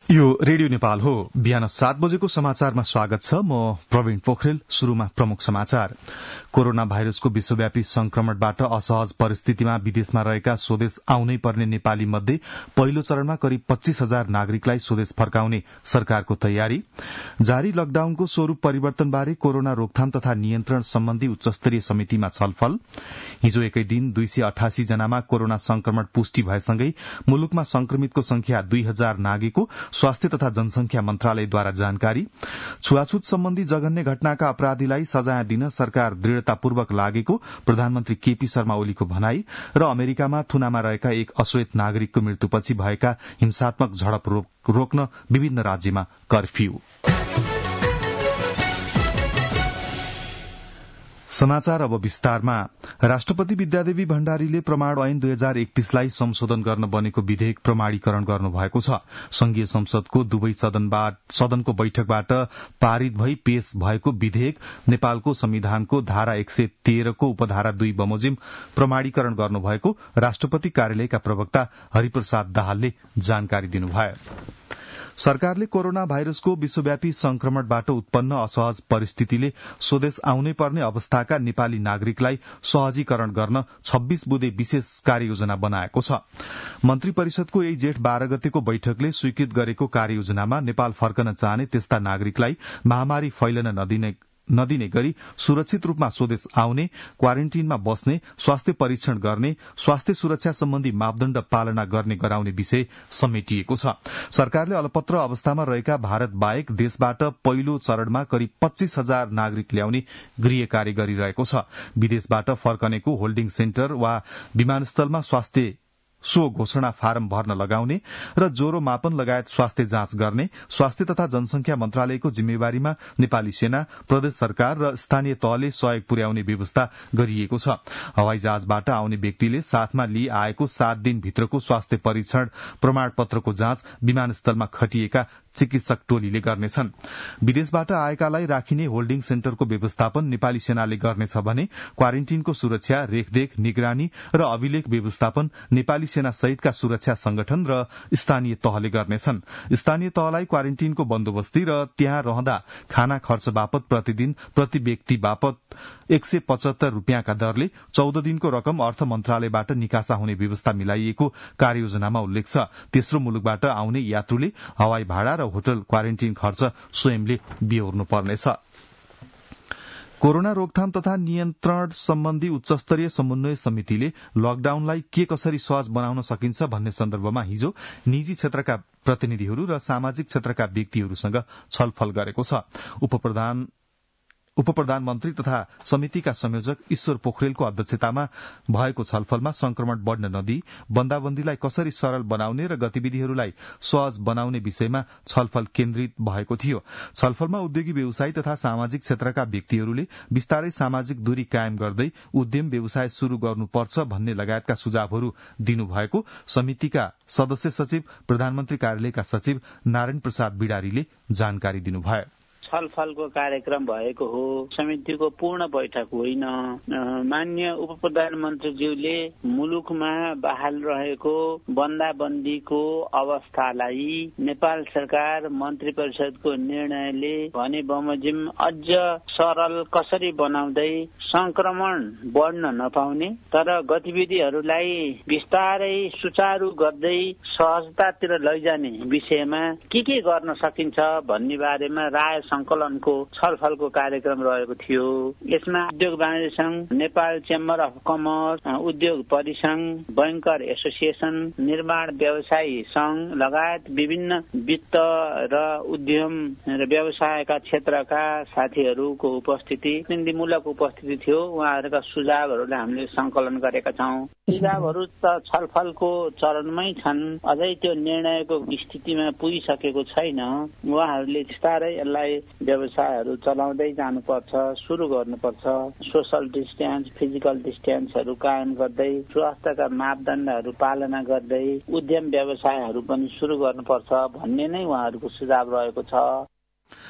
यो रेडियो नेपाल हो। बिहान 7 बजेको समाचारमा स्वागत छ। म प्रवीण पोखरेल। शुरूमा प्रमुख समाचार। कोरोना भाइरसको विश्वव्यापी संक्रमणबाट असहज परिस्थितिमा विदेशमा रहेका स्वदेश आउनै पर्ने नेपाली मध्ये पहिलो चरणमा करिब 25,000 नागरिकलाई स्वदेश फर्काउने सरकारको तयारी। जारी लकडाउनको स्वरूप परिवर्तनबारे कोरोना रोकथाम तथा नियन्त्रण सम्बन्धी उच्चस्तरीय समितिमा छलफल। हिजो एकै दिन 288 जनामा कोरोना संक्रमण पुष्टि भएसँगै मुलुकमा संक्रमितको संख्या 2000 नागेको स्वास्थ्य तथा जनसंख्या मन्त्रालयद्वारा जानकारी। छुवाछुत सम्बन्धी जघन्य घटनाका अपराधीलाई सजाय दिन सरकार दृढ़तापूर्वक लागेको प्रधानमन्त्री केपी शर्मा ओलीको भनाई। र अमेरिकामा थुनामा रहेका एक अश्वेत नागरिकको मृत्युपछि भएका हिंसात्मक झडप रोक्न विभिन्न राज्यमा कर्फ्यू। समाचार अब विस्तारमा। राष्ट्रपति विद्यादेवी भण्डारीले प्रमाण ऐन 2031 संशोधन गर्न बनेको विधेयक प्रमाणीकरण गर्नुभएको छ। संघीय संसदको दुवै सदनको बैठकबाट पारित भई पेश भएको विधेयक नेपालको संविधानको धारा 113 को उपधारा 2 बमोजिम प्रमाणीकरण गर्नुभएको राष्ट्रपति कार्यालयका प्रवक्ता हरिप्रसाद दाहालले जानकारी दिनुभयो। सरकारले कोरोना भाइरसको विश्वव्यापी संक्रमणबाट उत्पन्न असहज परिस्थितिले स्वदेश आउनै पर्ने अवस्थाका नेपाली नागरिकलाई सहजीकरण गर्न 26 बुँदे विशेष कार्ययोजना बनाएको छ। मन्त्री परिषदको यही जेठ 12 गतेको बैठकले स्वीकृत गरेको कार्ययोजनामा नेपाल फर्कन चाहने त्यस्ता नागरिकलाई महामारी फैलन नदिने गरी सुरक्षित रूपमा स्वदेश आउने, क्वारेन्टीनमा बस्ने, स्वास्थ्य परीक्षण गर्ने, स्वास्थ्य सुरक्षा सम्बन्धी मापदण्ड पालना गर्ने गराउने विषय समेटिएको छ। सरकारले अलपत्र अवस्थामा रहेका भारत बाहेक देशबाट पहिलो चरणमा करिब 25,000 नागरिक ल्याउने गृह कार्य गरिरहेको छ। विदेशबाट फर्कनेको होल्डिङ सेन्टर वा विमानस्थलमा स्वास्थ्य घोषणा फारम भर्न लगाउने र ज्वरो मापन लगायत स्वास्थ्य जाँच गर्ने स्वास्थ्य तथा जनसंख्या मन्त्रालयको जिम्मेवारीमा नेपाली सेना, प्रदेश सरकार र स्थानीय तहले सहयोग पुर्याउने व्यवस्था गरिएको छ। हवाईजहाजबाट आउने व्यक्तिले साथमा लिई आएको 7 दिनभित्रको स्वास्थ्य परीक्षण प्रमाणपत्रको जाँच विमानस्थलमा खटिएका चिकित्सक टोलीले गर्नेछन्। विदेशबाट आएकालाई राखिने होल्डिङ सेन्टरको व्यवस्थापन नेपाली सेनाले गर्नेछ भने क्वारेन्टीनको सुरक्षा, रेखदेख, निगरानी र अभिलेख व्यवस्थापन नेपाली सेना सहितका सुरक्षा संगठन र स्थानीय तहले गर्नेछन्। स्थानीय तहलाई क्वारेन्टीनको बन्दोबस्ती र त्यहाँ रहँदा खाना खर्च बापत प्रतिदिन प्रति व्यक्ति बापत 175 रूपियाँका दरले 14 दिनको रकम अर्थ मन्त्रालयबाट निकासा हुने व्यवस्था मिलाइएको कार्ययोजनामा उल्लेख छ। तेस्रो मुलुकबाट आउने यात्रुले हवाई भाडा र होटल क्वारेन्टीन खर्च स्वयंले बिहोर्नु पर्नेछ। कोरोना रोकथाम तथा नियन्त्रण सम्बन्धी उच्चस्तरीय समन्वय समितिले लकडाउनलाई के कसरी सहज बनाउन सकिन्छ भन्ने सन्दर्भमा हिजो निजी क्षेत्रका प्रतिनिधिहरू र सामाजिक क्षेत्रका व्यक्तिहरूसँग छलफल गरेको छ। उपप्रधानमन्त्री तथा समितिका संयोजक ईश्वर पोखरेलको अध्यक्षतामा भएको छलफलमा संक्रमण बढ़न नदिई बन्दाबन्दीलाई कसरी सरल बनाउने र गतिविधिहरूलाई सहज बनाउने विषयमा छलफल केन्द्रित भएको थियो। छलफलमा उद्योगी व्यवसायी तथा सामाजिक क्षेत्रका व्यक्तिहरूले विस्तारै सामाजिक दूरी कायम गर्दै उद्यम व्यवसाय शुरू गर्नुपर्छ भन्ने लगायतका सुझावहरू दिनुभएको समितिका सदस्य सचिव, प्रधानमन्त्री कार्यालयका सचिव नारायण प्रसाद बिडारीले जानकारी दिनुभयो। छलफलको कार्यक्रम भएको हो, समितिको पूर्ण बैठक होइन। माननीय उप प्रधानमन्त्रीज्यूले मुलुकमा बहाल रहेको बन्दाबन्दीको अवस्थालाई नेपाल सरकार मन्त्री परिषदको निर्णयले भने बमोजिम अझ सरल कसरी बनाउँदै संक्रमण बढ्न नपाउने तर गतिविधिहरूलाई विस्तारै सुचारू गर्दै सहजतातिर लैजाने विषयमा के गर्न सकिन्छ भन्ने बारेमा राय संकलनको छलफलको कार्यक्रम रहेको थियो। यसमा उद्योग वाणिज्य संघ, नेपाल चेम्बर अफ कमर्स, उद्योग परिसंघ, बैंकर एसोसिएसन, निर्माण व्यवसायी संघ लगायत विभिन्न वित्त र उद्यम र व्यवसायका क्षेत्रका साथीहरूको उपस्थिति, प्रतिनिधिमूलक उपस्थिति थियो। उहाँहरूका सुझावहरूलाई हामीले संकलन गरेका छौं। सुझावहरू त छलफलको चरणमै छन्, अझै त्यो निर्णयको स्थितिमा पुगिसकेको छैन। उहाँहरूले विस्तारै यसलाई व्यवसायहरू चलाउँदै जानुपर्छ, सुरु गर्नुपर्छ। सोशल डिस्टेन्स, फिजिकल डिस्टेन्सहरू कायम गर्दै, स्वास्थ्यका मापदण्डहरू पालना गर्दै उद्यम व्यवसायहरू पनि सुरु गर्नुपर्छ भन्ने नै उहाँहरूको सुझाव रहेको छ।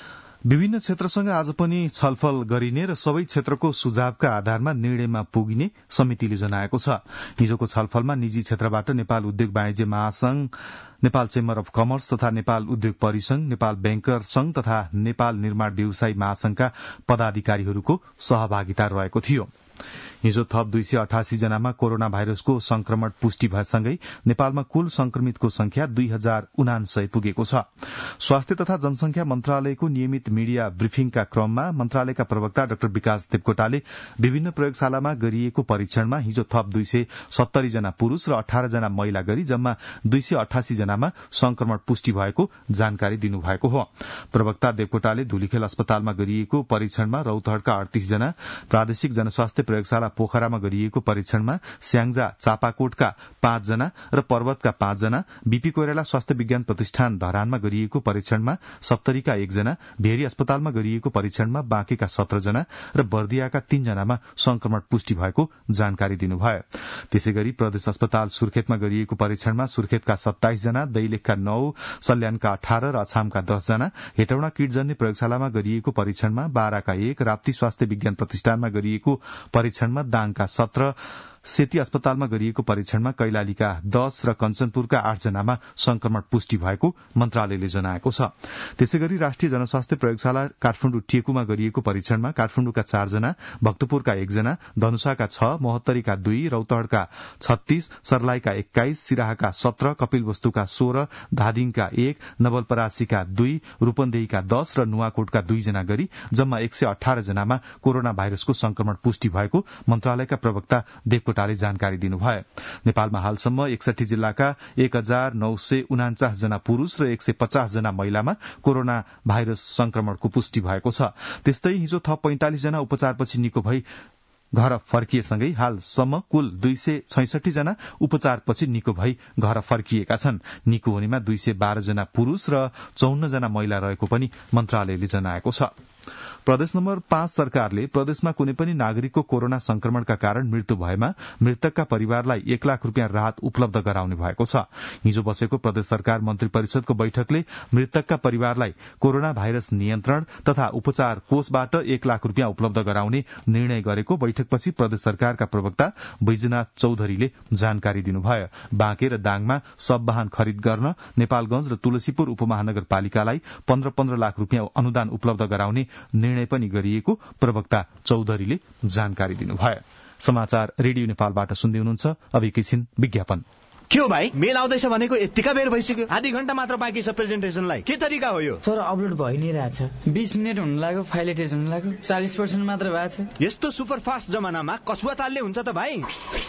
विभिन्न क्षेत्रसँग आज पनि छलफल गरिने र सबै क्षेत्रको सुझावका आधारमा निर्णयमा पुगिने समितिले जनाएको छ। हिजोको छलफलमा निजी क्षेत्रबाट नेपाल उद्योग वाणिज्य महासंघ, नेपाल चेम्बर अफ कमर्स तथा नेपाल उद्योग परिसंघ, नेपाल बैंकर संघ तथा नेपाल निर्माण व्यवसायी महासंघका पदाधिकारीहरूको सहभागिता रहेको थियो। हिजो थप 288 जनामा कोरोना भाइरसको संक्रमण पुष्टि भएसँगै नेपालमा कुल संक्रमितको संख्या 2049 पुगेको छ। स्वास्थ्य तथा जनसंख्या मन्त्रालयको नियमित मिडिया ब्रिफिङका क्रममा मन्त्रालयका प्रवक्ता डाक्टर विकास देवकोटाले विभिन्न प्रयोगशालामा गरिएको परीक्षणमा हिजो थप 270 जना पुरूष र 18 जना महिला गरी जम्मा 288 जनामा संक्रमण पुष्टि भएको जानकारी दिनुभएको हो। प्रवक्ता देवकोटाले धुलीखेल अस्पतालमा गरिएको परीक्षणमा रौतहटका 38 जना, प्रादेशिक जनस्वास्थ्य प्रयोगशाला पोखरामा गरिएको परीक्षणमा स्याङ्जा चापाकोटका 5 जना र पर्वतका 5 जना, बीपी कोइराला स्वास्थ्य विज्ञान प्रतिष्ठान धरानमा गरिएको परीक्षणमा सप्तरीका 1 जना, भेरी अस्पतालमा गरिएको परीक्षणमा बाँकेका 17 जना र बर्दियाका 3 जनामा संक्रमण पुष्टि भएको जानकारी दिनुभयो। त्यसैगरी प्रदेश अस्पताल सुर्खेतमा गरिएको परीक्षणमा सुर्खेतका 27 जना, दैलेखका 9, सल्यानका 18 र अछामका 10 जना, हेटौडा किटजन्य प्रयोगशालामा गरिएको परीक्षणमा बाराका 1, राप्ती स्वास्थ्य विज्ञान प्रतिष्ठानमा गरिएको परीक्षणमा दाङका 17, सेती अस्पतालमा गरिएको परीक्षणमा कैलालीका 10 र कञ्चनपुरका 8 जनामा संक्रमण पुष्टि भएको मन्त्रालयले जनाएको छ। त्यसैगरी राष्ट्रिय जनस्वास्थ्य प्रयोगशाला काठमाडौँ टेकुमा गरिएको परीक्षणमा काठमाडौँका 4 जना, भक्तपुरका 1 जना, धनुषाका 6, महोत्तरीका 2, रौतहटका 36, सर्लाहीका 21, सिराहाका 17, कपिलवस्तुका 16, धादिङका 1, नवलपरासीका 2, रूपन्देहीका 10 र नुवाकोटका 2 जना गरी जम्मा 118 जनामा कोरोना भाइरसको संक्रमण पुष्टि भएको मन्त्रालयका प्रवक्ता देवकोटाले जानकारी दिनुभयो। नेपालमा हालसम्म 61 जिल्लाका 1949 जना पुरूष र 150 जना महिलामा कोरोना भाइरस संक्रमणको पुष्टि भएको छ। त्यस्तै हिजो थप 45 जना उपचारपछि निको भई घर फर्किएसँगै हालसम्म कुल 266 जना उपचारपछि निको भई घर फर्किएका छन्। निको हुनेमा 212 जना पुरूष र 54 जना महिला रहेको पनि मन्त्रालयले जनाएको छ। प्रदेश नम्बर 5 सरकारले प्रदेशमा कुनै पनि नागरिकको कोरोना संक्रमणका कारण मृत्यु भएमा मृतकका परिवारलाई 1 लाख रूपियाँ राहत उपलब्ध गराउने भएको छ। हिजो बसेको प्रदेश सरकार मन्त्री परिषदको बैठकले मृतकका परिवारलाई कोरोना भाइरस नियन्त्रण तथा उपचार कोषबाट 1 लाख रूपियाँ उपलब्ध गराउने निर्णय गरेको बैठकपछि प्रदेश सरकारका प्रवक्ता बैजनाथ चौधरीले जानकारी दिनुभयो। बाँके र दाङमा सब वाहन खरिद गर्न नेपालगंज र तुलसीपुर उपमहानगरपालिकालाई 15-15 लाख रूपियाँ अनुदान उपलब्ध गराउने निर्णय पनि गरिएको प्रवक्ता चौधरीले जानकारी दिनुभयो। समाचार रेडियो नेपालबाट सुन्दै हुनुहुन्छ। अब एकैछिन विज्ञापन। के हो भाइ, मेल आउँदैछ भनेको यतिका बेर भइसक्यो, आधी घण्टा मात्र बाँकी छ प्रेजेन्टेसनलाई। के तरिका हो यो? सर अपलोड भइ नै रहेछ, 20 मिनेट हुन लाग्यो, फाइल एटेच हुन लाग्यो, 40% मात्र भएको छ। यस्तो सुपर फास्ट जमानामा कसुवा तालले हुन्छ त भाइ?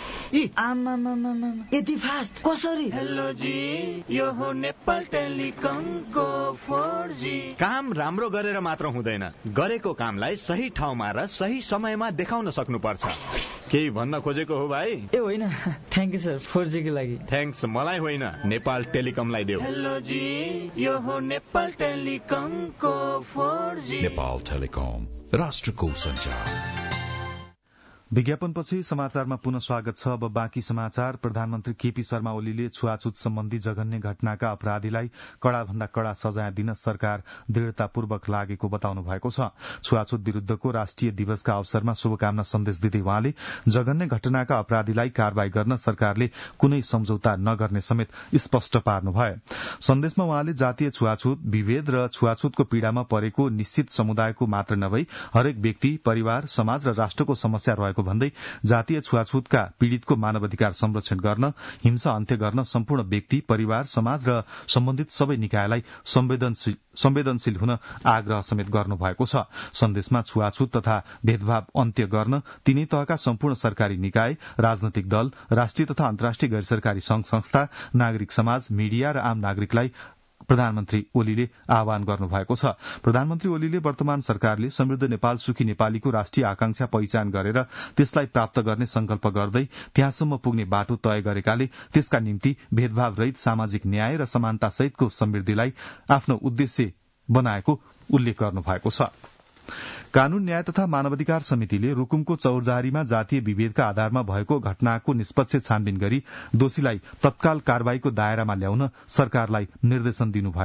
यति फास्ट कसरी? हेलो जी, यो हो नेपाल टेलिकमको 4G। काम राम्रो गरेर मात्र हुँदैन, गरेको कामलाई सही ठाउँमा र सही समयमा देखाउन सक्नुपर्छ। केही भन्न खोजेको हो भाइ? ए होइन, थ्याङ्क यू सर 4G को लागि। थ्याङ्क्स मलाई होइन, नेपाल टेलिकमलाई देऊ। हेलो जी, यो हो नेपाल टेलिकमको 4G। नेपाल टेलिकम, राष्ट्रको सञ्चार। विज्ञापनपछि समाचारमा पुनः स्वागत छ। अब बाँकी समाचार। प्रधानमन्त्री केपी शर्मा ओलीले छुवाछुत सम्बन्धी जघन्य घटनाका अपराधीलाई कड़ाभन्दा कड़ा सजाय दिन सरकार दृढ़तापूर्वक लागेको बताउनु भएको छ। छुवाछुत विरूद्धको राष्ट्रिय दिवसका अवसरमा शुभकामना सन्देश दिँदै उहाँले जघन्य घटनाका अपराधीलाई कारवाही गर्न सरकारले कुनै सम्झौता नगर्ने समेत स्पष्ट पार्नुभयो। सन्देशमा उहाँले जातीय छुवाछुत, विभेद र छुवाछुतको पीड़ामा परेको निश्चित समुदायको मात्र नभई हरेक व्यक्ति, परिवार, समाज र राष्ट्रको समस्या रहेको भन्दै जातीय छुवाछुतका पीड़ितको मानवाधिकार संरक्षण गर्न, हिंसा अन्त्य गर्न सम्पूर्ण व्यक्ति, परिवार, समाज र सम्बन्धित सबै निकायलाई संवेदनशील हुन आग्रह समेत गर्नुभएको छ। सन्देशमा छुवाछुत तथा भेदभाव अन्त्य गर्न तीनै तहका सम्पूर्ण सरकारी निकाय, राजनैतिक दल, राष्ट्रिय तथा अन्तर्राष्ट्रिय गैर सरकारी संघ संस्था, नागरिक समाज, मीडिया र आम नागरिकलाई प्रधानमन्त्री ओलीले आह्वान गर्नुभएको छ। प्रधानमन्त्री ओलीले वर्तमान सरकारले समृद्ध नेपाल, सुखी नेपालीको राष्ट्रिय आकांक्षा पहिचान गरेर त्यसलाई प्राप्त गर्ने संकल्प गर्दै त्यहाँसम्म पुग्ने बाटो तय गरेकाले त्यसका निम्ति भेदभाव रहित सामाजिक न्याय र समानता सहितको समृद्धिलाई आफ्नो उद्देश्य बनाएको उल्लेख गर्नुभएको छ। कानून, न्याय तथा मानवाधिकार समितिले रुकुमको चौरजारीमा जातीय विभेदका आधारमा भएको घटनाको निष्पक्ष छानबिन गरी दोषीलाई तत्काल कार्यवाहीको दायरामा ल्याउन सरकारलाई निर्देशन दिनुभएको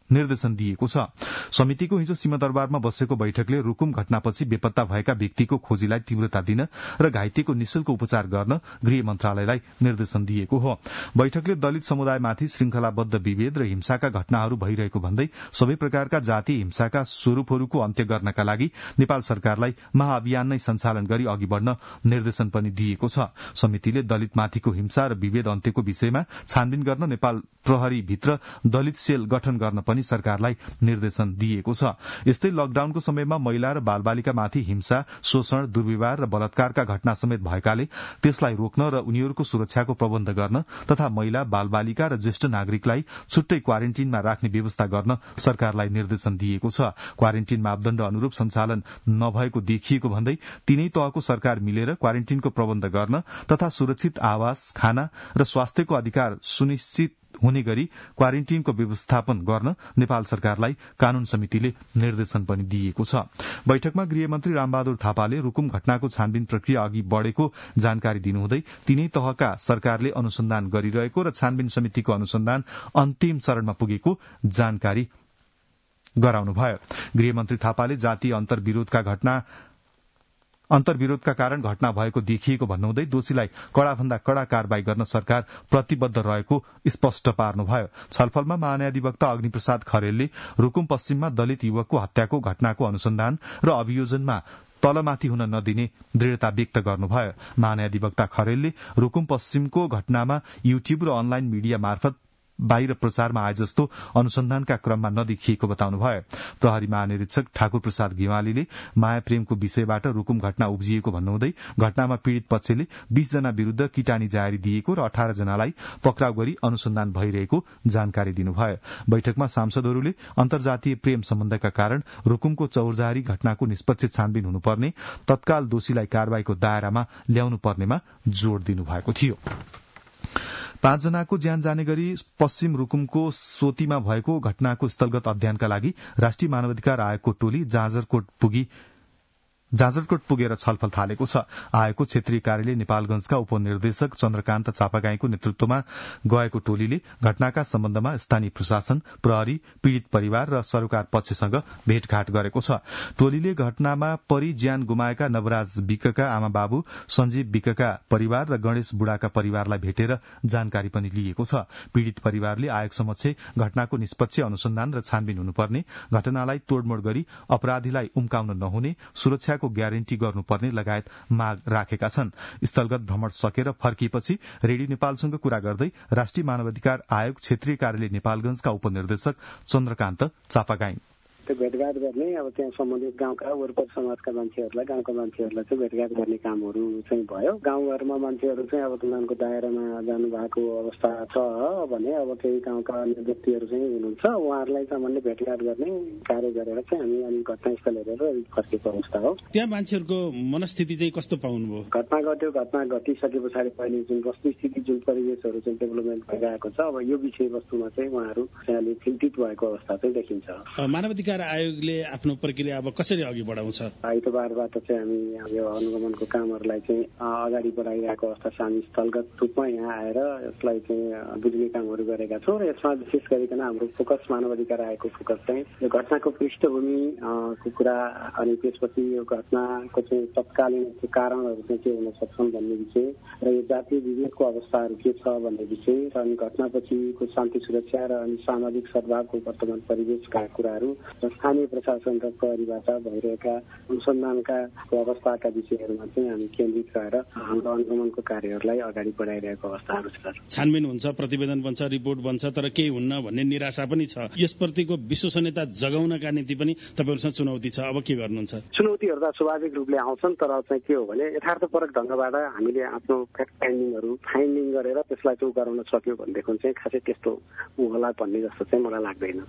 निर्देशन दिएको छ। समितिको हिजो सिंहदरबारमा बसेको बैठकले रुकुम घटनापछि बेपत्ता भएका व्यक्तिको खोजीलाई तीव्रता दिन र घाइतेको निशुल्क उपचार गर्न गृह मन्त्रालयलाई निर्देशन दिएको हो। बैठकले दलित समुदायमाथि श्रृंखलाबद्ध विभेद र हिंसाका घटनाहरू भइरहेको भन्दै सबै प्रकारका जातीय हिंसाका स्वरूपहरूको अन्त्य गर्नका लागि नेपाल सरकारलाई महाअभियान नै सञ्चालन गरी अघि बढ़न निर्देशन पनि दिएको छ। समितिले दलितमाथिको हिंसा र विभेद अन्त्यको विषयमा छानबिन गर्न नेपाल प्रहरी भित्र दलित सेल गठन गर्न पनि सरकारलाई निर्देशन दिएको छ। यस्तै लकडाउनको समयमा महिला र बालबालिकामाथि हिंसा, शोषण, दुर्व्यवहार र बलात्कारका घटना समेत भएकाले त्यसलाई रोक्न र उनीहरूको सुरक्षाको प्रबन्ध गर्न तथा महिला, बालबालिका र ज्येष्ठ नागरिकलाई छुट्टै क्वारेन्टिनमा राख्ने व्यवस्था गर्न सरकारलाई निर्देशन दिएको छ। क्वारेन्टिन मापदण्ड अनुरूप सञ्चालन नभएको देखिएको भन्दै तीनै तहको सरकार मिलेर क्वारेन्टिनको प्रबन्ध गर्न तथा सुरक्षित आवास, खाना र स्वास्थ्यको अधिकार सुनिश्चित हुने गरी क्वारेन्टिनको व्यवस्थापन गर्न नेपाल सरकारलाई कानून समितिले निर्देशन पनि दिएको छ। बैठकमा गृहमन्त्री रामबहादुर थापाले रुकुम घटनाको छानबिन प्रक्रिया अघि बढ़ेको जानकारी दिनुहुँदै तीनै तहका सरकारले अनुसन्धान गरिरहेको र छानबिन समितिको अनुसन्धान अन्तिम चरणमा पुगेको जानकारी गराउनुभयो। गृहमन्त्री थापाले जातीय अन्तर्विरोधका कारण घटना भएको देखिएको भन्नुहुँदै दोषीलाई कड़ाभन्दा कड़ा कारवाही गर्न सरकार प्रतिबद्ध रहेको स्पष्ट पार्नुभयो। छलफलमा महान्यायाधिवक्ता अग्निप्रसाद खरेलले रुकुम पश्चिममा दलित युवकको हत्याको घटनाको अनुसन्धान र अभियोजनमा तलमाथि हुन नदिने दृढ़ता व्यक्त गर्नुभयो। महान्यायाधिवक्ता खरेलले रुकुम पश्चिमको घटनामा युट्युब र अनलाइन मीडिया मार्फत बाहिर प्रचारमा आए जस्तो अनुसन्धानका क्रममा नदेखिएको बताउनुभयो। प्रहरी महानिरीक्षक ठाकुर प्रसाद घेवालीले माया प्रेमको विषयबाट रुकुम घटना उब्जिएको भन्नुहुँदै घटनामा पीड़ित पक्षले 20 जना विरूद्ध किटानी जारी दिएको र 18 जनालाई पक्राउ गरी अनुसन्धान भइरहेको जानकारी दिनुभयो। बैठकमा सांसदहरूले अन्तर्जातीय प्रेम सम्बन्धका कारण रुकुमको चौरजारी घटनाको निष्पक्ष छानबिन हुनुपर्ने, तत्काल दोषीलाई कारवाहीको दायरामा ल्याउनु पर्नेमा जोड़ दिनुभएको थियो। 5 जनाको ज्यान जाने गरी पश्चिम रुकुमको सोतीमा भएको घटनाको स्थलगत अध्ययनका लागि राष्ट्रिय मानवाधिकार आयोगको टोली जाजरकोट पुगेर छलफल थालेको छ। आयोगको क्षेत्रीय कार्यालय नेपालगंजका उपनिर्देशक चन्द्रकान्त चापागाईको नेतृत्वमा गएको टोलीले घटनाका सम्बन्धमा स्थानीय प्रशासन, प्रहरी, पीड़ित परिवार र सरकार पक्षसँग भेटघाट गरेको छ। टोलीले घटनामा परि ज्यान गुमाएका नवराज विकका आमा बाबु, सञ्जीव विकका परिवार र गणेश बुढाका परिवारलाई भेटेर जानकारी पनि लिएको छ। पीड़ित परिवारले आयोग समक्ष घटनाको निष्पक्ष अनुसन्धान र छानबिन हुनुपर्ने, घटनालाई तोड़मोड़ गरी अपराधीलाई उम्काउन नहुने, सुरक्षा को ग्यारेन्टी गर्नुपर्ने लगायत माग राखेका छन्। स्थलगत भ्रमण सकेर फर्किएपछि रेडियो नेपालसँग कुरा गर्दै राष्ट्रिय मानवाधिकार आयोग क्षेत्रीय कार्यालय नेपालगंजका उपनिर्देशक चन्द्रकान्त चापागाई भेटघाट गर्ने अब त्यहाँ सम्बन्धित गाउँका वरपर समाजका मान्छेहरूलाई, गाउँका मान्छेहरूलाई चाहिँ भेटघाट गर्ने कामहरू चाहिँ भयो। गाउँघरमा मान्छेहरू चाहिँ अब तुलनाको दायरामा जानु भएको अवस्था छ भने अब केही गाउँका अन्य व्यक्तिहरू चाहिँ हुनुहुन्छ, उहाँहरूलाई सामान्य भेटघाट गर्ने कार्य गरेर चाहिँ हामी अनि घटनास्थल हेरेर फर्केको अवस्था हो। त्यहाँ मान्छेहरूको मनस्थिति चाहिँ कस्तो पाउनुभयो? घटना घट्यो, घटना घटिसके पछाडि पहिले जुन वस्तुस्थिति, जुन परिवेशहरू चाहिँ डेभलपमेन्ट भइरहेको छ, अब यो विषयवस्तुमा चाहिँ उहाँहरू चाहिँ चिन्तित भएको अवस्था चाहिँ देखिन्छ। मानवाधिकार आयोगले आफ्नो प्रक्रिया अब कसरी अघि बढाउँछ? आइतबारबाट चाहिँ हामी यो अनुगमनको कामहरूलाई चाहिँ अगाडि बढाइरहेको अवस्था छ। हामी स्थलगत रूपमा यहाँ आएर यसलाई चाहिँ बुझ्ने कामहरू गरेका छौँ र यसमा विशेष गरिकन हाम्रो फोकस, मानवाधिकार आयोगको फोकस चाहिँ यो घटनाको पृष्ठभूमिको कुरा अनि त्यसपछि यो घटनाको चाहिँ तत्कालीन कारणहरू चाहिँ के हुन सक्छन् भन्ने विषय र यो जातीय विभेदको अवस्थाहरू के छ भन्ने विषय र अनि घटनापछिको शान्ति सुरक्षा र अनि सामाजिक सद्भावको वर्तमान परिवेशका कुराहरू र स्थानीय प्रशासन र प्रहरीबाट भइरहेका अनुसन्धानका अवस्थाका विषयहरूमा चाहिँ हामी केन्द्रित रहेर हाम्रो अनुगमनको कार्यहरूलाई अगाडि बढाइरहेको अवस्थाहरू छ। छानबिन हुन्छ, प्रतिवेदन बन्छ, रिपोर्ट बन्छ, तर केही हुन्न भन्ने निराशा पनि छ। यसप्रतिको विश्वसनीयता जगाउनका निम्ति पनि तपाईँहरूसँग चुनौती छ। अब के गर्नुहुन्छ? चुनौतीहरू त स्वाभाविक रूपले आउँछन्, तर चाहिँ के हो भने यथार्थपरक ढङ्गबाट हामीले आफ्नो फ्याक्ट फाइन्डिङ गरेर त्यसलाई चाहिँ गराउन सक्यो भनेदेखि चाहिँ खासै त्यस्तो होला भन्ने जस्तो चाहिँ मलाई लाग्दैन।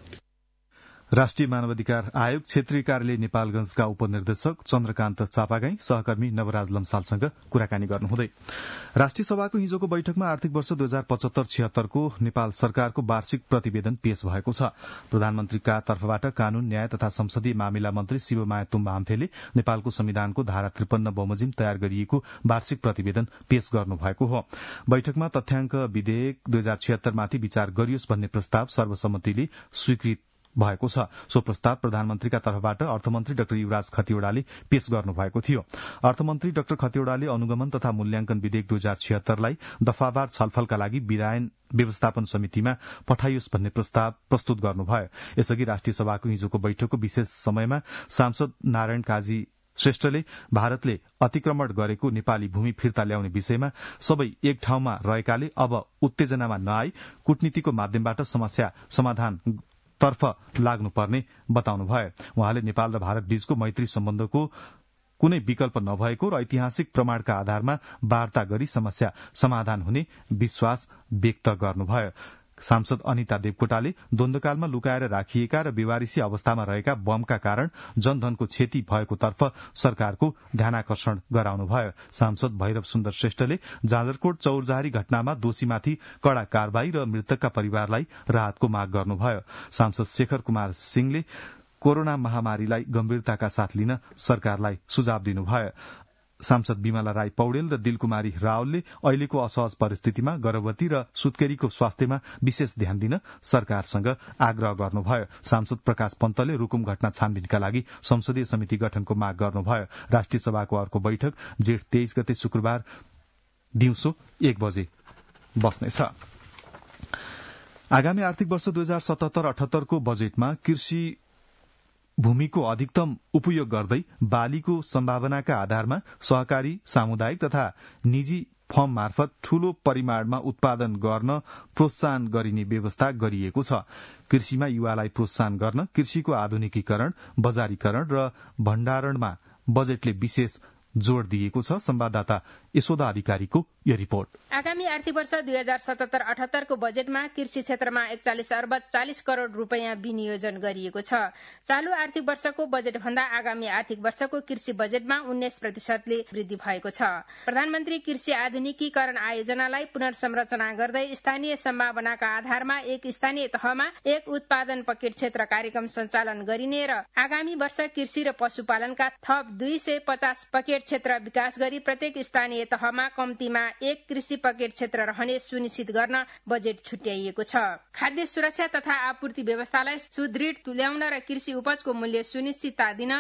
राष्ट्रिय मानवाधिकार आयोग क्षेत्रीय कार्यालय नेपालगंजका उपनिर्देशक चन्द्रकान्त चापागाई सहकर्मी नवराज लम्सालसँग कुराकानी गर्नुहुँदै राष्ट्रिय सभाको हिजोको बैठकमा आर्थिक वर्ष 2075-76 को नेपाल सरकारको वार्षिक प्रतिवेदन पेश भएको छ। प्रधानमन्त्रीका तर्फबाट कानून, न्याय तथा संसदीय मामिला मन्त्री शिवमाया तुम्बा आम्फेले नेपालको संविधानको धारा 53 बमोजिम तयार गरिएको वार्षिक प्रतिवेदन पेश गर्नुभएको हो। बैठकमा तथ्याङ्क विधेयक 2076 माथि विचार गरियोस् भन्ने प्रस्ताव सर्वसम्मतिले स्वीकृत भएको छ। सो प्रस्ताव प्रधानमन्त्रीका तर्फबाट अर्थमन्त्री डाक्टर युवराज खतिवड़ाले पेश गर्नुभएको थियो। अर्थमन्त्री डाक्टर खतिवड़ाले अनुगमन तथा मूल्याङ्कन विधेयक 2076 लाई दफावार छलफलका लागि विधायन व्यवस्थापन समितिमा पठाइयोस् भन्ने प्रस्ताव प्रस्तुत गर्नुभयो। यसअघि राष्ट्रिय सभाको हिजोको बैठकको विशेष समयमा सांसद नारायण काजी श्रेष्ठले भारतले अतिक्रमण गरेको नेपाली भूमि फिर्ता ल्याउने विषयमा सबै एक ठाउँमा रहेकाले अब उत्तेजनामा नआई कूटनीतिको माध्यमबाट समस्या समाधान तर्फ लाग्नुपर्ने बताउनुभयो। उहाँले नेपाल र भारत बीचको मैत्री सम्बन्धको कुनै विकल्प नभएको र ऐतिहासिक प्रमाणका आधारमा वार्ता गरी समस्या समाधान हुने विश्वास व्यक्त गर्नुभयो। सांसद अनिता देवकोटाले द्वन्द्वकालमा लुकाएर राखिएका र बेवारिसी अवस्थामा रहेका बमका कारण जनधनको क्षति भएको तर्फ सरकारको ध्यानाकर्षण गराउनुभयो। सांसद भैरव सुन्दर श्रेष्ठले जाजरकोट चौरजहारी घटनामा दोषीमाथि कड़ा कारवाही र मृतकका परिवारलाई राहतको माग गर्नुभयो। सांसद शेखर कुमार सिंहले कोरोना महामारीलाई गम्भीरताका साथ लिन सरकारलाई सुझाव दिनुभयो। सांसद विमला राई पौडेल र दिलकुमारी रावलले अहिलेको असहज परिस्थितिमा गर्भवती र सुत्केरीको स्वास्थ्यमा विशेष ध्यान दिन सरकारसँग आग्रह गर्नुभयो। सांसद प्रकाश पन्तले रुकुम घटना छानबिनका लागि संसदीय समिति गठनको माग गर्नुभयो। राष्ट्रिय सभाको अर्को बैठक जेठ 23 गते शुक्रबार दिउँसो 1 बजे बस्नेछ। आगामी आर्थिक वर्ष 2077-78 को बजेटमा कृषि भूमिको अधिकतम उपयोग गर्दै बालीको सम्भावनाका आधारमा सहकारी, सामुदायिक तथा निजी फर्म मार्फत ठूलो परिमाणमा उत्पादन गर्न प्रोत्साहन गरिने व्यवस्था गरिएको छ। कृषिमा युवालाई प्रोत्साहन गर्न कृषिको आधुनिकीकरण, बजारीकरण र भण्डारणमा बजेटले विशेष जोड़ दिएको छ। संवाददाता यशोदा अधिकारीको यो रिपोर्ट। आगामी आर्थिक वर्ष 2077-78 को बजेटमा कृषि क्षेत्रमा 41 अर्ब 40 करोड़ रूपैयाँ विनियोजन गरिएको छ। चालू आर्थिक वर्षको बजेट भन्दा आगामी आर्थिक वर्षको कृषि बजेटमा 19% वृद्धि भएको छ। प्रधानमन्त्री कृषि आधुनिकीकरण आयोजनालाई पुनर्संरचना गर्दै स्थानीय सम्भावनाका आधारमा एक स्थानीय तहमा एक उत्पादन पकेट क्षेत्र कार्यक्रम सञ्चालन गरिने र आगामी वर्ष कृषि र पशुपालनका थप 250 पकेट क्षेत्र विकास गरी प्रत्येक स्थानीय तहमा कम्तीमा एक कृषि पकेट क्षेत्र रहने सुनिश्चित गर्न बजेट छुट्याइएको छ। खाद्य सुरक्षा तथा आपूर्ति व्यवस्थालाई सुदृढ तुल्याउन र कृषि उपजको मूल्य सुनिश्चितता दिन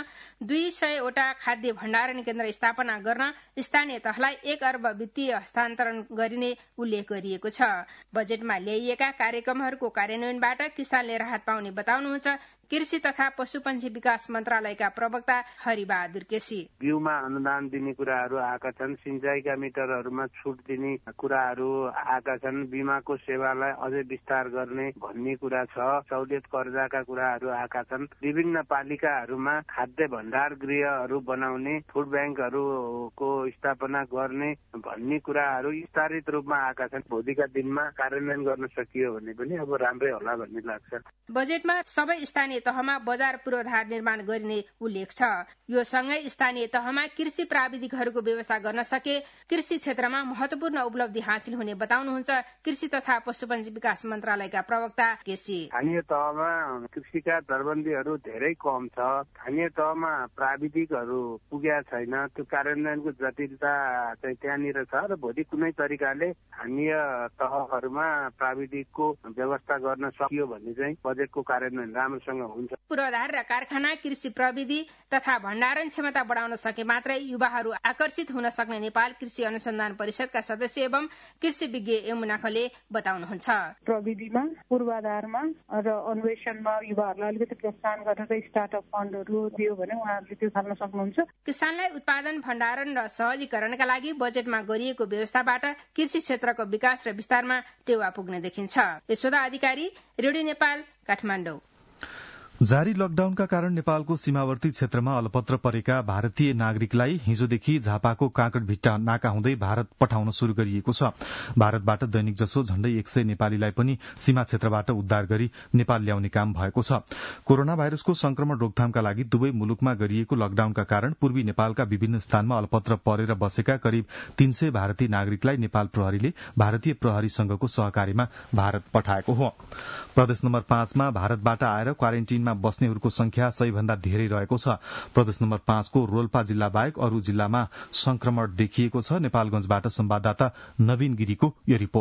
200 वटा खाद्य भण्डारण केन्द्र स्थापना गर्न स्थानीय तहलाई 1 अर्ब वित्तीय हस्तान्तरण गरिने उल्लेख गरिएको छ। बजेटमा ल्याइएका कार्यक्रमहरूको कार्यान्वयनबाट किसानले राहत पाउने बताउनुहुन्छ कृषि तथा पशुपन्छी विकास मन्त्रालयका प्रवक्ता हरिबहादुर केसी। बिउमा अनुदान दिने कुराहरू आएका छन्, सिंचाइका मिटरहरूमा छुट दिने कुराहरू आएका छन्, बिमाको सेवालाई अझै विस्तार गर्ने भन्ने कुरा छ, सहुलियत कर्जाका कुराहरू आएका छन्, विभिन्न पालिकाहरूमा खाद्य भण्डार गृहहरू बनाउने, फुड ब्याङ्कहरूको स्थापना गर्ने भन्ने कुराहरू विस्तारित रूपमा आएका छन्। भोलिका दिनमा कार्यान्वयन गर्न सकियो भने पनि अब राम्रै होला भन्ने लाग्छ। बजेटमा सबै स्थानीय तहमा बजार पूर्वाधार निर्माण गरिने उल्लेख छ। यो सँगै स्थानीय तहमा कृषि प्राविधिकहरूको व्यवस्था गर्न सके कृषि क्षेत्रमा महत्वपूर्ण उपलब्धि हासिल हुने बताउनुहुन्छ कृषि तथा पशुपन्छी विकास मन्त्रालयका प्रवक्ता केसी। स्थानीय तहमा कृषिका दरबन्दीहरू धेरै कम छ। स्थानीय तहमा प्राविधिकहरू पुगेका छैन। त्यो कार्यान्वयनको जटिलता चाहिँ त्यहाँनिर छ र भोलि कुनै तरिकाले स्थानीय तहहरूमा प्राविधिकको व्यवस्था गर्न सकियो भने चाहिँ बजेटको कार्यान्वयन राम्रोसँग हुन्छ। पूर्वाधार र कारखाना कृषि प्रविधि तथा भण्डारण क्षमता बढाउन सके मात्रै युवाहरू आकर्षित हुन सक्ने नेपाल कृषि अनुसन्धान परिषदका सदस्य एवं कृषि विज्ञ यमुना खले बताउनुहुन्छ। प्रविधिमा, पूर्वाधारमा र अन्वेषणमा युवाहरूलाई अलिकति प्रोत्साहन गरेर स्टार्टअप फन्डहरू दियो भने उहाँहरूले त्यो थाल्न सक्नुहुन्छ। किसानलाई उत्पादन भण्डारण र सहजीकरणका लागि बजेटमा गरिएको व्यवस्थाबाट कृषि क्षेत्रको विकास र विस्तारमा टेवा पुग्ने देखिन्छ। यशोदा अधिकारी, रेडियो नेपाल, काठमाडौँ। जारी लकडाउनका कारण नेपालको सीमावर्ती क्षेत्रमा अलपत्र परेका भारतीय नागरिकलाई हिजोदेखि झापाको काँकडभिट्टा नाका हुँदै भारत पठाउन शुरू गरिएको छ। भारतबाट दैनिक जसो झण्डै 100 नेपालीलाई पनि सीमा क्षेत्रबाट उद्धार गरी नेपाल ल्याउने काम भएको छ। कोरोना भाइरसको संक्रमण रोकथामका लागि दुवै मुलुकमा गरिएको लकडाउनका कारण पूर्वी नेपालका विभिन्न स्थानमा अलपत्र परेर बसेका करिब 300 भारतीय नागरिकलाई नेपाल प्रहरीले भारतीय प्रहरीसँगको सहकार्यमा भारत पठाएको हो। प्रदेश नम्बर 5 मा भारतबाट आएर क्वारेन्टिनमा बस्नेहरूको संख्या 100 भन्दा धेरै रहेको छ। प्रदेश नम्बर 5 को रोल्पा जिल्ला बाहेक अरू जिल्लामा संक्रमण देखिएको छ। नेपालगंजबाट संवाददाता नवीन गिरीको यो रिपोर्ट।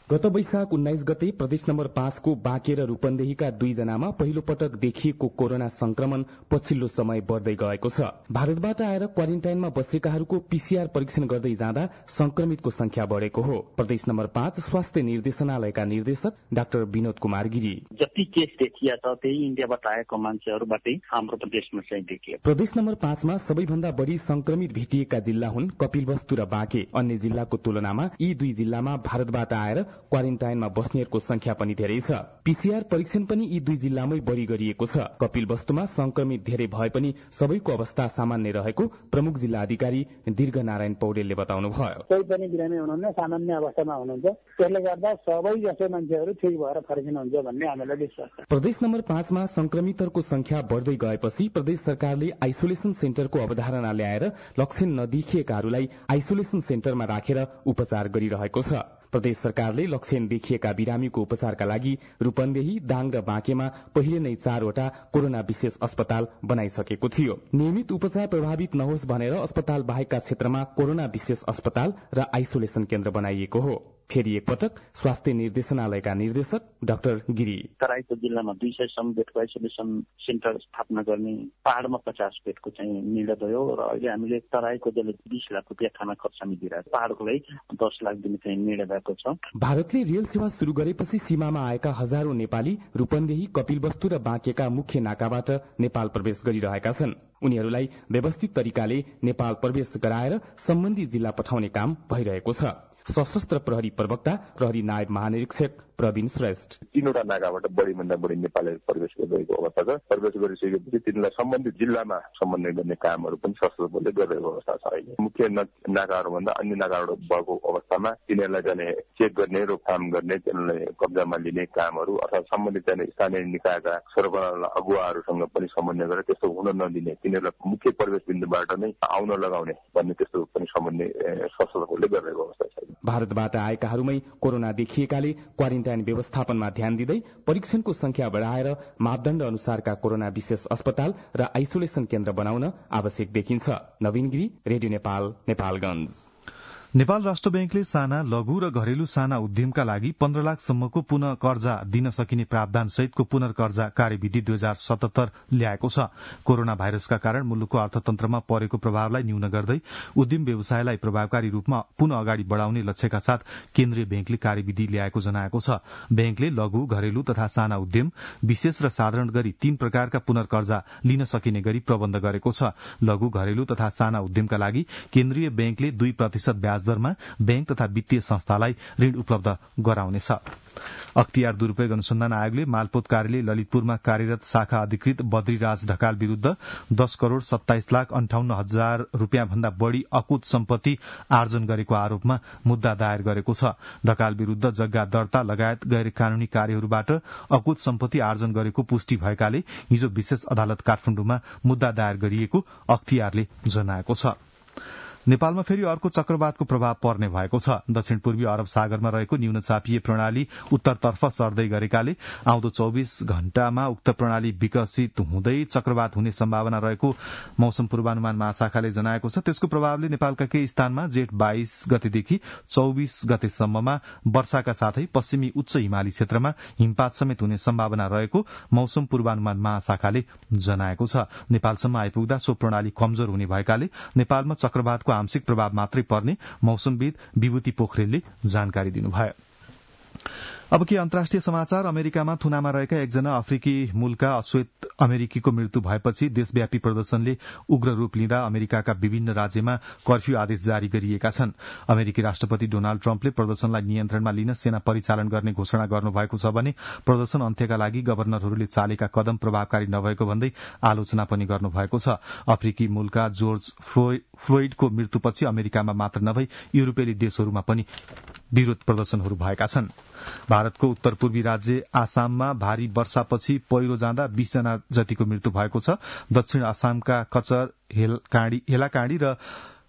गत वैशाख 19 गते प्रदेश नम्बर 5 को बाँके र रूपन्देहीका 2 जनामा पहिलो पटक देखिएको कोरोना संक्रमण पछिल्लो समय बढ़दै गएको छ। भारतबाट आएर क्वारेन्टाइनमा बसेकाहरूको पीसीआर परीक्षण गर्दै जाँदा संक्रमितको संख्या बढ़ेको हो। प्रदेश नम्बर 5 स्वास्थ्य निर्देशनालयका निर्देशक डाक्टर विनोद कुमार गिरी, जति केस देखिया छ त्यही इन्डियाबाट आएको मान्छेहरूबाटै हाम्रो प्रदेशमा चाहिँ देखियो। प्रदेश नम्बर 5 मा सबैभन्दा बढ़ी संक्रमित भेटिएका जिल्ला हुन् कपिलवस्तु र बाँके। अन्य जिल्लाको तुलनामा यी 2 जिल्लामा भारतबाट आएर क्वारेन्टाइनमा बस्नेहरूको संख्या पनि धेरै छ। पीसीआर परीक्षण पनि यी 2 जिल्लामै बढ़ी गरिएको छ। कपिलवस्तुमा संक्रमित धेरै भए पनि सबैको अवस्था सामान्य रहेको प्रमुख जिल्ला अधिकारी दीर्घ नारायण पौडेलले बताउनुभयो। कोही पनि बिरामी हुनुहुन्न, सामान्य अवस्थामा हुनुहुन्छ, त्यसले गर्दा सबै जसो मान्छेहरू ठिक भएर फर्किनुहुन्छ भन्ने हामीलाई विश्वास छ। प्रदेश नम्बर 5 मा संक्रमितहरूको संख्या बढ़दै गएपछि प्रदेश सरकारले आइसोलेसन सेन्टरको अवधारणा ल्याएर लक्षण नदेखिएकाहरूलाई आइसोलेसन सेन्टरमा राखेर उपचार गरिरहेको छ। प्रदेश सरकारले लक्षण देखिएका बिरामीको उपचारका लागि रूपन्देही, दाङ र बाँकेमा पहिले नै 4 वटा कोरोना विशेष अस्पताल बनाइसकेको थियो। नियमित उपचार प्रभावित नहोस् भनेर अस्पताल बाहेकका क्षेत्रमा कोरोना विशेष अस्पताल र आइसोलेसन केन्द्र बनाइएको हो। फेरि एकपटक स्वास्थ्य निर्देशनालयका निर्देशक डाक्टर गिरी, तराईको जिल्लामा 200 सम्म बेडको आइसोलेसन सेन्टर स्थापना गर्ने, पहाड़मा 50 बेडको चाहिँ निर्णय भयो र अहिले हामीले तराईको जसले 20 लाख रुपियाँ खाना खर्च दिइरहेको, पहाड़को लागि 10 लाख दिने चाहिँ निर्णय भएको छ। भारतले रेल सेवा शुरू गरेपछि सीमामा आएका हजारौं नेपाली रूपन्देही, कपिलवस्तु र बाँकेका मुख्य नाकाबाट नेपाल प्रवेश गरिरहेका छन्। उनीहरूलाई व्यवस्थित तरिकाले नेपाल प्रवेश गराएर सम्बन्धित जिल्ला पठाउने काम भइरहेको छ। सशस्त्र प्रहरी प्रवक्ता प्रहरी नायब महानिरीक्षक प्रवीण श्रेष्ठ, 3वटा नाकाबाट बढ़ीभन्दा बढ़ी नेपालले प्रवेश गरिरहेको अवस्था छ। प्रवेश गरिसकेपछि तिनलाई सम्बन्धित जिल्लामा समन्वय गर्ने कामहरू पनि सशस्त्र बलले गरिरहेको अवस्था छ। अहिले मुख्य नाकाहरूभन्दा अन्य नाकाहरू भएको अवस्थामा तिनीहरूलाई जाने चेक गर्ने, रोकथाम गर्ने, तिनीहरूलाई कब्जामा लिने कामहरू अथवा सम्बन्धित जाने स्थानीय निकायका सरकारवाला अगुवाहरूसँग पनि समन्वय गरेर त्यस्तो हुन नदिने, तिनीहरूलाई मुख्य प्रवेश बिन्दुबाट नै आउन लगाउने भन्ने त्यस्तो पनि समन्वय सशस्त्र बलले गरिरहेको अवस्था छ। भारतबाट आएकाहरूमै कोरोना देखिएकाले क्वारेन्टाइन व्यवस्थापनमा ध्यान दिँदै परीक्षणको संख्या बढ़ाएर मापदण्ड अनुसारका कोरोना विशेष अस्पताल र आइसोलेसन केन्द्र बनाउन आवश्यक देखिन्छ। नवीन गिरी, रेडियो नेपाल, नेपालगंज। नेपाल राष्ट्र बैंकले साना, लघु र घरेलु साना उद्यमका लागि 15 लाखसम्मको पुनः कर्जा दिन सकिने प्रावधान सहितको पुनर्कर्जा कार्यविधि 2077 ल्याएको छ। कोरोना भाइरसका कारण मुलुकको अर्थतन्त्रमा परेको प्रभावलाई न्यून गर्दै उद्यम व्यवसायलाई प्रभावकारी रूपमा पुनः अगाडि बढ़ाउने लक्ष्यका साथ केन्द्रीय बैंकले कार्यविधि ल्याएको जनाएको छ। बैंकले लघु, घरेलु तथा साना उद्यम, विशेष र साधारण गरी 3 प्रकारका पुनर्कर्जा लिन सकिने गरी प्रबन्ध गरेको छ। लघु, घरेलु तथा साना उद्यमका लागि केन्द्रीय बैंकले 2% ब्याज दरमा बैंक तथा वित्तीय संस्थालाई ऋण उपलब्ध गराउनेछ। अख्तियार दुरूपयोग अनुसन्धान आयोगले मालपोत कार्यालय ललितपुरमा कार्यरत शाखा अधिकृत बद्रीराज ढकाल विरूद्ध 10 करोड़ 27 लाख 58 हजार रूपियाँ भन्दा बढ़ी अकुत सम्पत्ति आर्जन गरेको आरोपमा मुद्दा दायर गरेको छ। ढकाल विरूद्ध जग्गा दर्ता लगायत गैर कानूनी कार्यहरूबाट अकुत सम्पत्ति आर्जन गरेको पुष्टि भएकाले हिजो विशेष अदालत काठमाडौँमा मुद्दा दायर गरिएको अख्तियारले जनाएको छ। नेपालमा फेरि अर्को चक्रवातको प्रभाव पर्ने भएको छ। दक्षिण पूर्वी अरब सागरमा रहेको न्यूनचापीय प्रणाली उत्तरतर्फ सर्दै गरेकाले आउँदो 24 घण्टामा उक्त प्रणाली विकसित हुँदै चक्रवात हुने सम्भावना रहेको मौसम पूर्वानुमान महाशाखाले जनाएको छ। त्यसको प्रभावले नेपालका केही स्थानमा जेठ 22 गतेदेखि 24 गतेसम्ममा वर्षाका साथै पश्चिमी उच्च हिमाली क्षेत्रमा हिमपात समेत हुने सम्भावना रहेको मौसम पूर्वानुमान महाशाखाले जनाएको छ। नेपालसम्म आइपुग्दा सो प्रणाली कमजोर हुने भएकाले नेपालमा चक्रवातको आंशिक प्रभाव मात्रै पर्ने मौसमविद विभूति पोखरेलले जानकारी दिनुभयो। अब के अन्तर्राष्ट्रिय समाचार। अमेरिकामा थुनामा रहेका एकजना अफ्रिकी मूलका अश्वेत अमेरिकीको मृत्यु भएपछि देशव्यापी प्रदर्शनले उग्र रूप लिँदा अमेरिकाका विभिन्न राज्यमा कर्फ्यू आदेश जारी गरिएका छन्। अमेरिकी राष्ट्रपति डोनाल्ड ट्रम्पले प्रदर्शनलाई नियन्त्रणमा लिन सेना परिचालन गर्ने घोषणा गर्नुभएको छ भने प्रदर्शन अन्त्यका लागि गवर्नरहरूले चालेका कदम प्रभावकारी नभएको भन्दै आलोचना पनि गर्नुभएको छ। अफ्रिकी मूलका जोर्ज फ्लोइडको मृत्युपछि अमेरिकामा मात्र नभई युरोपेली देशहरूमा पनि विरोध प्रदर्शनहरू भएका छन्। भारतको उत्तर पूर्वी राज्य आसाममा भारी वर्षापछि पहिरो जाँदा 20 जना जतिको मृत्यु भएको छ। दक्षिण आसामका कचर, हेलाकाँडी र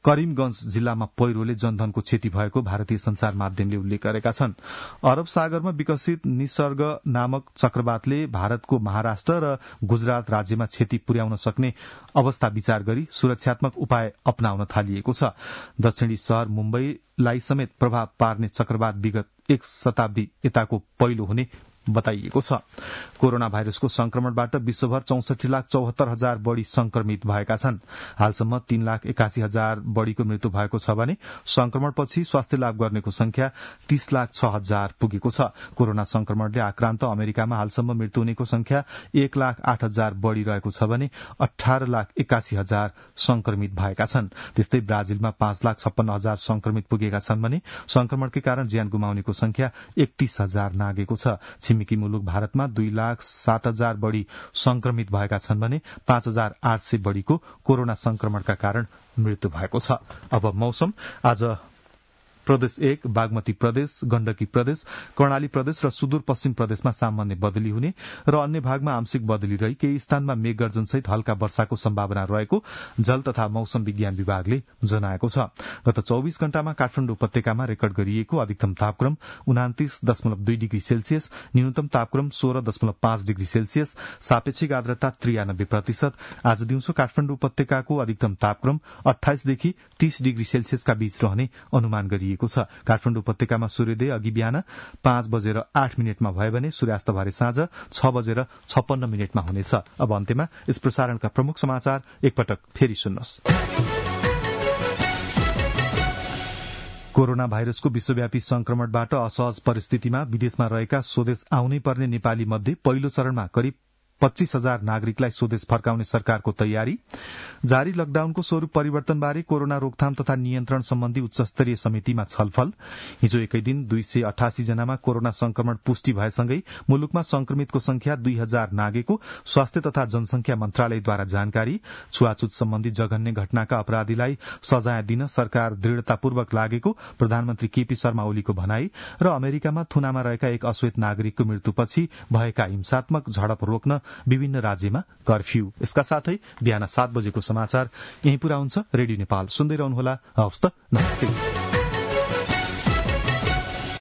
करिमगंज जिल्लामा पहिरोले जनधनको क्षति भएको भारतीय संचार माध्यमले उल्लेख गरेका छन्। अरब सागरमा विकसित निसर्ग नामक चक्रवातले भारतको महाराष्ट्र र गुजरात राज्यमा क्षति पुर्याउन सक्ने अवस्था विचार गरी सुरक्षात्मक उपाय अपनाउन थालिएको छ। दक्षिणी शहर मुम्बईलाई समेत प्रभाव पार्ने चक्रवात विगत 1 शताब्दी यताको पहिलो हुने बताइएको छ। कोरोना भाइरसको संक्रमणबाट विश्वभर 64,74,000 बढ़ी संक्रमित भएका छन्। हालसम्म 3,81,000 बढ़ीको मृत्यु भएको छ भने संक्रमणपछि स्वास्थ्य लाभ गर्नेको संख्या 30,06,000 पुगेको छ। कोरोना संक्रमणले आक्रान्त अमेरिकामा हालसम्म मृत्यु हुनेको संख्या 1,08,000 बढ़ी रहेको छ भने 18,81,000 संक्रमित भएका छन्। त्यस्तै ब्राजिलमा 5,56,000 संक्रमित पुगेका छन् भने संक्रमणकै कारण ज्यान गुमाउनेको संख्या 31,000 नागेको छ। छिमेकी मुलुक भारतमा 2,07,000 बढ़ी संक्रमित भएका छन् भने 5,800 बढ़ीको कोरोना संक्रमणका कारण मृत्यु भएको छ। अब मौसम। आज प्रदेश 1, बागमती प्रदेश, गण्डकी प्रदेश, कर्णाली प्रदेश र सुदूरपश्चिम प्रदेशमा सामान्य बदली हुने र अन्य भागमा आंशिक बदली रही केही स्थानमा मेघगर्जनसहित हल्का वर्षाको सम्भावना रहेको जल तथा मौसम विज्ञान विभागले जनाएको छ। गत 24 घण्टामा काठमाडौँ उपत्यकामा रेकर्ड गरिएको अधिकतम तापक्रम 29.2 डिग्री सेल्सियस, न्यूनतम तापक्रम 16.5 डिग्री सेल्सियस, सापेक्षिक आर्द्रता 93%। आज दिउँसो काठमाडौँ उपत्यकाको अधिकतम तापक्रम 28 देखि 30 डिग्री सेल्सियसका बीच रहने अनुमान गरिएको छ। काठमाडौँ उपत्यकामा सूर्योदय अघि बिहान 5:08 भयो भने सूर्यास्त भरे साँझ 6:56 हुनेछ। अब अन्त्यमा यस प्रसारणका प्रमुख समाचार एकपटक फेरि सुन्नुहोस्। कोरोना भाइरसको विश्वव्यापी संक्रमणबाट असहज परिस्थितिमा विदेशमा रहेका स्वदेश आउनै पर्ने नेपाली मध्ये पहिलो चरणमा करिब 25,000 नागरिकलाई स्वदेश फर्काउने सरकारको तयारी। जारी लकडाउनको स्वरूप परिवर्तनबारे कोरोना रोकथाम तथा नियन्त्रण सम्बन्धी उच्चस्तरीय समितिमा छलफल। हिजो एकै दिन 288 जनामा कोरोना संक्रमण पुष्टि भएसँगै मुलुकमा संक्रमितको संख्या 2,000 नागेको स्वास्थ्य तथा जनसंख्या मन्त्रालयद्वारा जानकारी। छुवाछुत सम्बन्धी जघन्य घटनाका अपराधीलाई सजाय दिन सरकार दृढ़तापूर्वक लागेको प्रधानमन्त्री केपी शर्मा ओलीको भनाई र अमेरिकामा थुनामा रहेका एक अश्वेत नागरिकको मृत्युपछि भएका हिंसात्मक झडप रोक्न विभिन्न राज्यमा कर्फ्यू। यसका साथै बिहान 7 बजेको समाचार यही पूरा हुन्छ। रेडियो नेपाल सुन्दै रहनुहोला। हवस् त, नमस्ते।